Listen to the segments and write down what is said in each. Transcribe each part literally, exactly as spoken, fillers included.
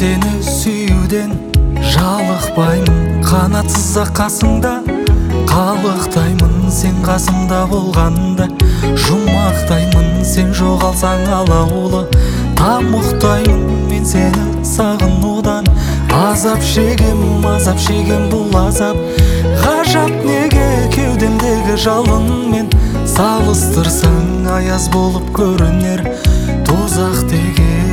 сені сүюден жалықпаймын, қанатсыз ақ қасыңда қалықтаймын. Сен қасымда болғанда жұмақтаймын, сен жоғалсаң алаулы тамұқтаймын. Мен сені сағынудан азап шегем, азап шегем, бұл азап ғажап неге? Кеудемдегі жалынмен салыстырсаң аяз болып көрінер тозақ деген.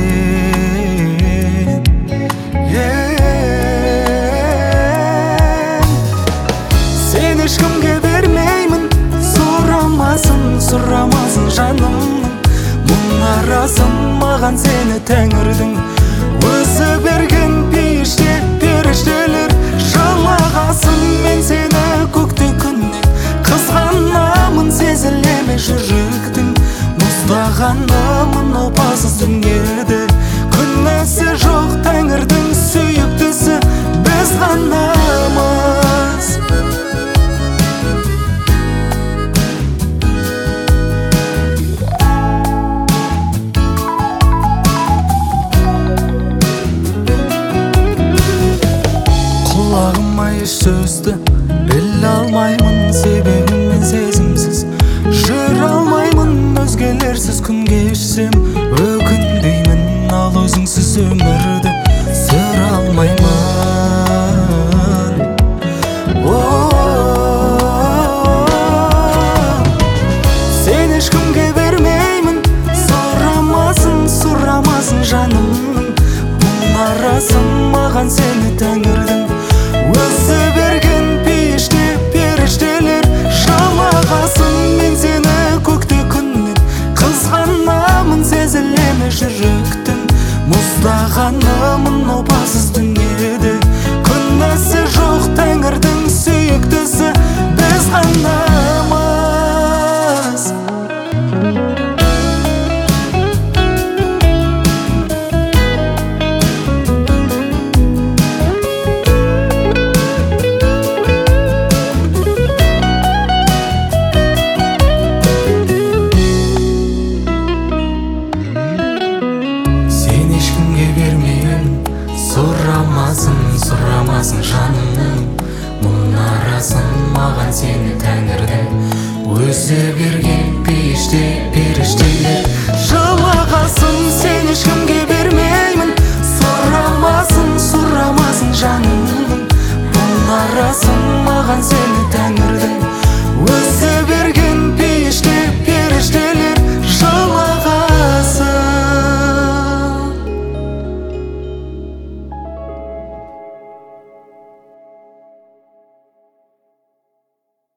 Сен ешкімге бермеймін, сұрамасын, сұрамасын жанымның мұнарасын. Маған сені тәңірдің өзі берген, пейіште періштелер жылағасын. Мен сені көкте күннен қызғанамын, сезілеме жүректің мұздағанымын. Опасыз дүниеде күнәсі жоқ, тәңірдің сүйіктісі біз ғанамыз. Құлағыма еш сөзді біле алмаймын, себебі мен сезімсіз жүре алмаймын. Өзгелерсіз күн кешсем өкінбеймін, ал өзіңсіз өмірді сүре алмаймын. Сен ешкімге бермеймін, сұрамасын, сұрамасын жанымның мұнарасын. Маған сені тәңірдің өзі берген, пейіште періштелер жалағасын. Мен сені көкте күннен қызғанамын, сезілеме жүректің мұздағанымын. Опасыз дүниеде күнәсі жоқ, тәңірдің сүйіктісі біз ғанамыз. Сұрамасын, сұрамасын жанымның мұнарасын. Маған сені тәңірдің өзі берген, пейіште періштелер жылағасын. Сен ешкімге бермеймін, сұрамасын, сұрамасын жанымның мұнарасын. Маған сені